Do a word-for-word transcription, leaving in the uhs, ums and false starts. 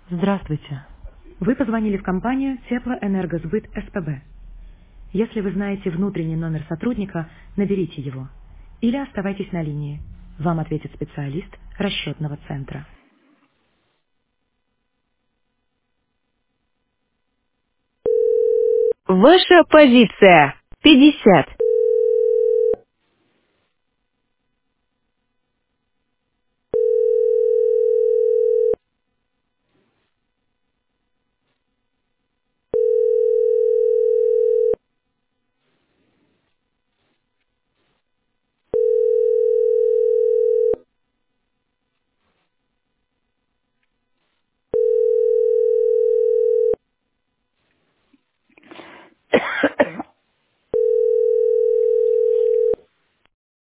Здравствуйте. Вы позвонили в компанию Теплоэнергосбыт СПБ. Если вы знаете внутренний номер сотрудника, наберите его. Или оставайтесь на линии. Вам ответит специалист расчетного центра. Ваша позиция пятьдесят.